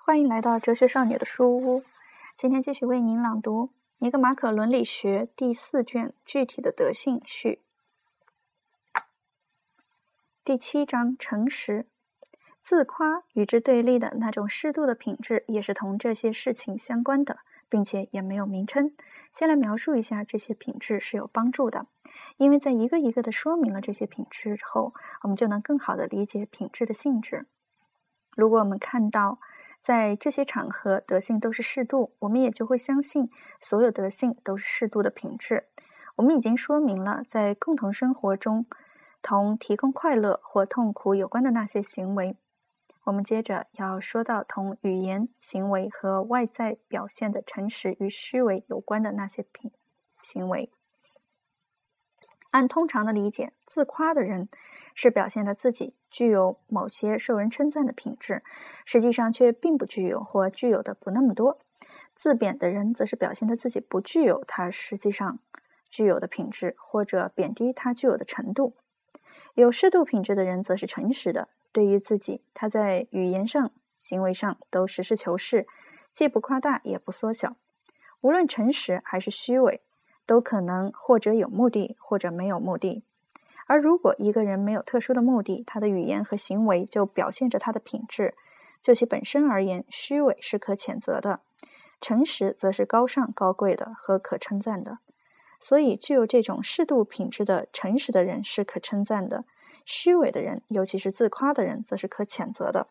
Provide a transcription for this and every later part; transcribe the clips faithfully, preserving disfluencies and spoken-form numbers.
欢迎来到哲学少女的书屋。今天继续为您朗读尼格马可伦理学第四卷具体的德性序。第七章诚实。自夸与之对立的那种适度的品质也是同这些事情相关的，并且也没有名称。先来描述一下这些品质是有帮助的，因为在一个一个的说明了这些品质之后，我们就能更好的理解品质的性质。如果我们看到在这些场合德性都是适度，我们也就会相信所有德性都是适度的品质。我们已经说明了在共同生活中同提供快乐或痛苦有关的那些行为。我们接着要说到同语言、行为和外在表现的诚实与虚伪有关的那些品行为。按通常的理解，自夸的人是表现的自己具有某些受人称赞的品质，实际上却并不具有或具有的不那么多。自贬的人则是表现的自己不具有他实际上具有的品质，或者贬低他具有的程度。有适度品质的人则是诚实的，对于自己，他在语言上、行为上都实事求是，既不夸大也不缩小。无论诚实还是虚伪，都可能或者有目的，或者没有目的。而如果一个人没有特殊的目的，他的语言和行为就表现着他的品质。就其本身而言，虚伪是可谴责的，诚实则是高尚、高贵的和可称赞的。所以具有这种适度品质的诚实的人是可称赞的，虚伪的人，尤其是自夸的人，则是可谴责的。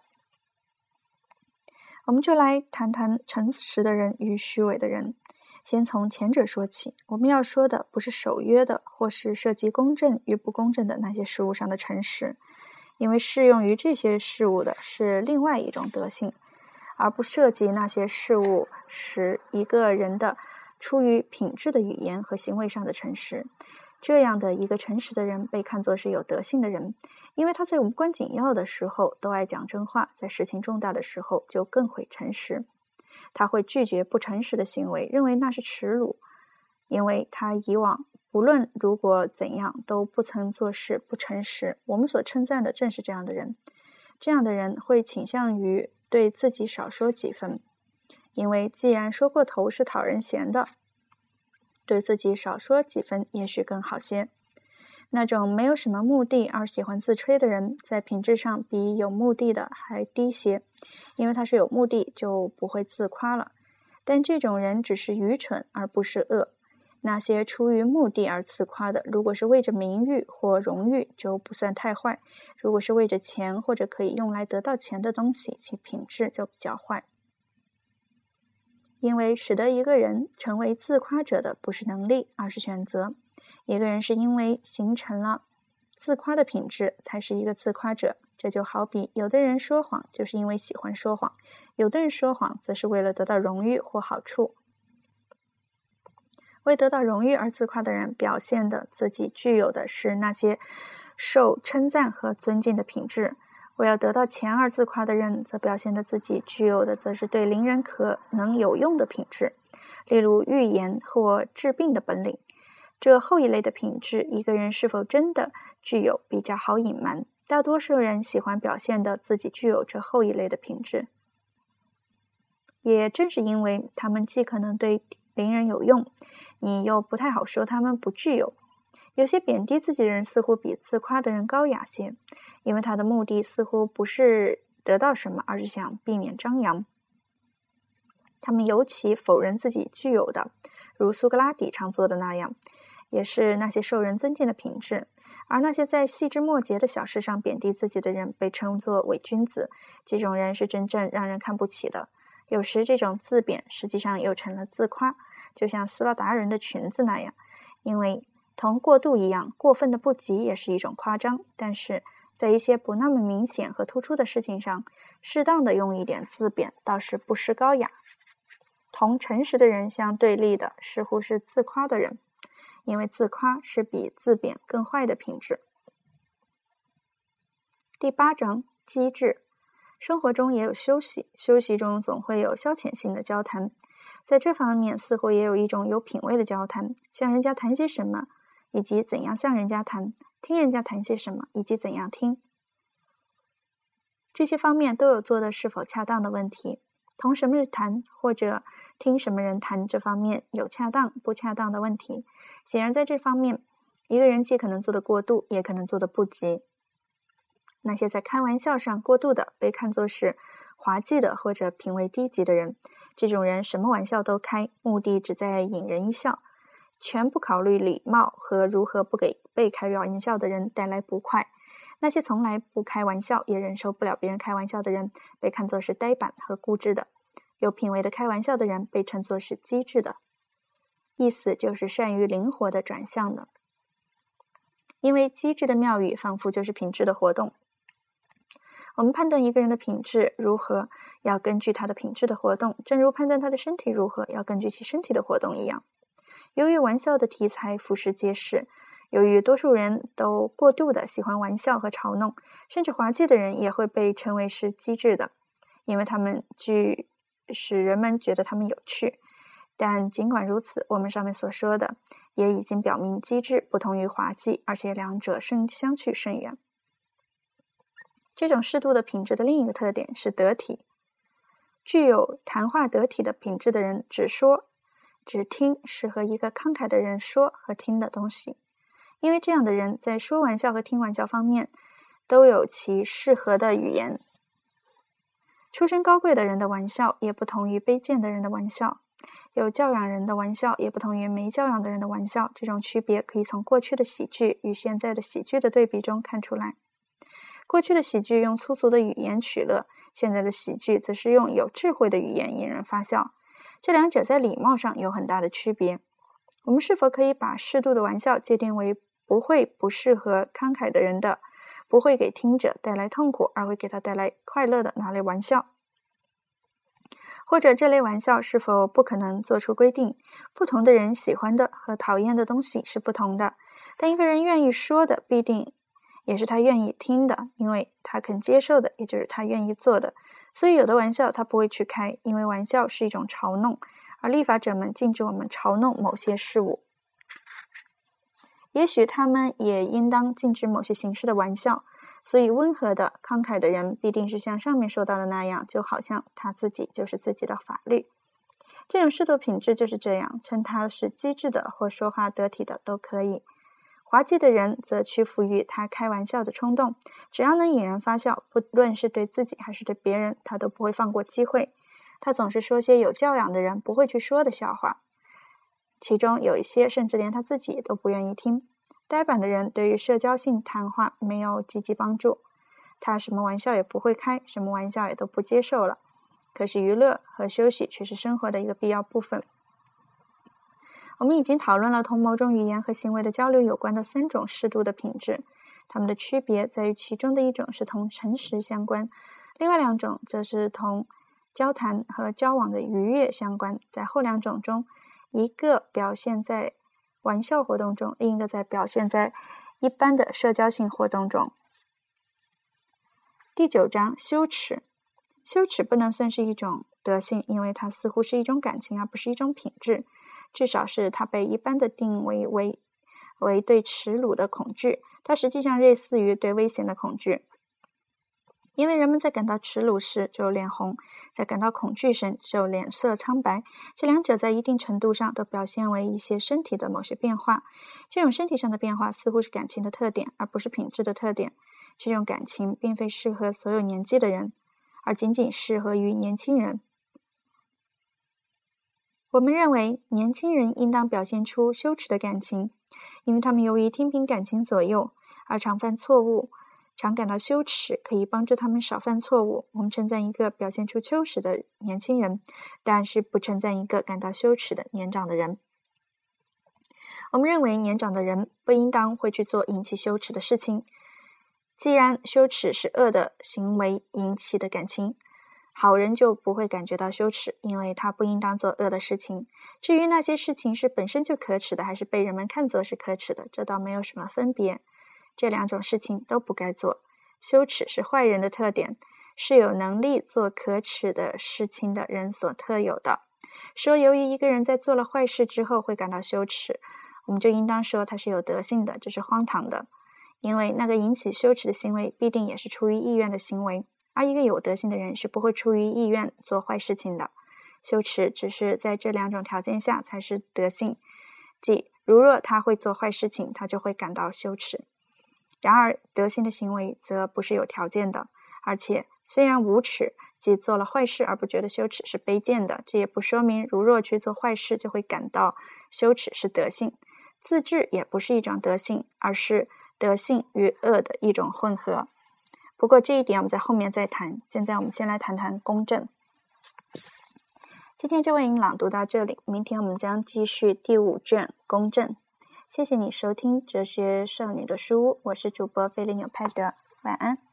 我们就来谈谈诚实的人与虚伪的人。先从前者说起，我们要说的不是守约的或是涉及公正与不公正的那些事物上的诚实，因为适用于这些事物的是另外一种德性，而不涉及那些事物使一个人的出于品质的语言和行为上的诚实。这样的一个诚实的人被看作是有德性的人，因为他在无关紧要的时候都爱讲真话，在事情重大的时候就更会诚实。他会拒绝不诚实的行为，认为那是耻辱，因为他以往不论如果怎样都不曾做事不诚实。我们所称赞的正是这样的人。这样的人会倾向于对自己少说几分，因为既然说过头是讨人嫌的，对自己少说几分也许更好些。那种没有什么目的而喜欢自吹的人，在品质上比有目的的还低些，因为他是有目的就不会自夸了。但这种人只是愚蠢而不是恶。那些出于目的而自夸的，如果是为着名誉或荣誉，就不算太坏；如果是为着钱或者可以用来得到钱的东西，其品质就比较坏。因为使得一个人成为自夸者的不是能力，而是选择。一个人是因为形成了自夸的品质才是一个自夸者。这就好比有的人说谎就是因为喜欢说谎，有的人说谎则是为了得到荣誉或好处。为得到荣誉而自夸的人，表现的自己具有的是那些受称赞和尊敬的品质。为要得到钱而自夸的人，则表现的自己具有的则是对邻人可能有用的品质，例如预言或治病的本领。这后一类的品质，一个人是否真的具有比较好隐瞒。大多数人喜欢表现的自己具有这后一类的品质，也正是因为他们既可能对邻人有用，你又不太好说他们不具有。有些贬低自己的人似乎比自夸的人高雅些，因为他的目的似乎不是得到什么，而是想避免张扬。他们尤其否认自己具有的，如苏格拉底常做的那样，也是那些受人尊敬的品质。而那些在细枝末节的小事上贬低自己的人，被称作伪君子。这种人是真正让人看不起的。有时这种自贬实际上又成了自夸，就像斯巴达人的裙子那样，因为同过度一样，过分的不及也是一种夸张。但是在一些不那么明显和突出的事情上，适当的用一点自贬倒是不失高雅。同诚实的人相对立的似乎是自夸的人，因为自夸是比自贬更坏的品质。第八章机智。生活中也有休息，休息中总会有消遣性的交谈。在这方面似乎也有一种有品味的交谈，向人家谈些什么，以及怎样向人家谈，听人家谈些什么，以及怎样听。这些方面都有做的是否恰当的问题。 同什么人谈或者听什么人谈这方面有恰当不恰当的问题。显然在这方面，一个人既可能做得过度，也可能做得不及。那些在开玩笑上过度的，被看作是滑稽的或者品味低级的人。这种人什么玩笑都开，目的只在引人一笑，全不考虑礼貌和如何不给被开玩笑的人带来不快。那些从来不开玩笑也忍受不了别人开玩笑的人，被看作是呆板和固执的。有品味的开玩笑的人被称作是机智的，意思就是善于灵活的转向的。因为机智的妙语仿佛就是品质的活动。我们判断一个人的品质如何，要根据他的品质的活动，正如判断他的身体如何，要根据其身体的活动一样。由于玩笑的题材俯拾皆是，由于多数人都过度的喜欢玩笑和嘲弄，甚至滑稽的人也会被称为是机智的，因为他们具使人们觉得他们有趣。但尽管如此，我们上面所说的也已经表明机智不同于滑稽，而且两者甚相去甚远。这种适度的品质的另一个特点是得体。具有谈话得体的品质的人只说只听适合一个慷慨的人说和听的东西，因为这样的人在说玩笑和听玩笑方面都有其适合的语言。出身高贵的人的玩笑也不同于卑贱的人的玩笑，有教养人的玩笑也不同于没教养的人的玩笑。这种区别可以从过去的喜剧与现在的喜剧的对比中看出来。过去的喜剧用粗俗的语言取乐，现在的喜剧则是用有智慧的语言引人发笑。这两者在礼貌上有很大的区别。我们是否可以把适度的玩笑界定为不会不适合慷慨的人的，不会给听者带来痛苦，而会给他带来快乐的那类玩笑？或者这类玩笑是否不可能做出规定？不同的人喜欢的和讨厌的东西是不同的，但一个人愿意说的必定也是他愿意听的，因为他肯接受的也就是他愿意做的。所以有的玩笑他不会去开，因为玩笑是一种嘲弄，而立法者们禁止我们嘲弄某些事物。也许他们也应当禁止某些形式的玩笑，所以温和的慷慨的人必定是像上面说到的那样，就好像他自己就是自己的法律。这种适度品质就是这样，称他是机智的或说话得体的都可以。滑稽的人则屈服于他开玩笑的冲动，只要能引人发笑，不论是对自己还是对别人，他都不会放过机会。他总是说些有教养的人不会去说的笑话，其中有一些甚至连他自己都不愿意听。呆板的人对于社交性谈话没有积极帮助，他什么玩笑也不会开，什么玩笑也都不接受了。可是娱乐和休息却是生活的一个必要部分。我们已经讨论了同某种语言和行为的交流有关的三种适度的品质，它们的区别在于其中的一种是同诚实相关，另外两种则是同交谈和交往的愉悦相关。在后两种中，一个表现在玩笑活动中，另一个在表现在一般的社交性活动中。第九章，羞耻。羞耻不能算是一种德性，因为它似乎是一种感情，而不是一种品质。至少是它被一般的定位为为对耻辱的恐惧，它实际上类似于对危险的恐惧。因为人们在感到耻辱时就脸红，在感到恐惧时就脸色苍白，这两者在一定程度上都表现为一些身体的某些变化。这种身体上的变化似乎是感情的特点，而不是品质的特点。这种感情并非适合所有年纪的人，而仅仅适合于年轻人。我们认为年轻人应当表现出羞耻的感情，因为他们由于听凭感情左右而常犯错误，常感到羞耻，可以帮助他们少犯错误。我们称赞一个表现出羞耻的年轻人，但是不称赞一个感到羞耻的年长的人。我们认为年长的人不应当会去做引起羞耻的事情。既然羞耻是恶的行为引起的感情，好人就不会感觉到羞耻，因为他不应当做恶的事情。至于那些事情是本身就可耻的，还是被人们看作是可耻的，这倒没有什么分别。这两种事情都不该做。羞耻是坏人的特点，是有能力做可耻的事情的人所特有的。说由于一个人在做了坏事之后会感到羞耻，我们就应当说他是有德性的，这是荒唐的。因为那个引起羞耻的行为必定也是出于意愿的行为， 而一个有德性的人是不会出于意愿做坏事情的。羞耻只是在这两种条件下才是德性，即如若他会做坏事情，他就会感到羞耻。然而德性的行为则不是有条件的，而且虽然无耻，即做了坏事而不觉得羞耻是卑贱的，这也不说明如若去做坏事就会感到羞耻是德性。自制也不是一种德性，而是德性与恶的一种混合。不过这一点我们在后面再谈，现在我们先来谈谈公正。今天就为您朗读到这里，明天我们将继续第五卷公正。谢谢你收听哲学少女的书屋，我是主播菲利纽派德，晚安。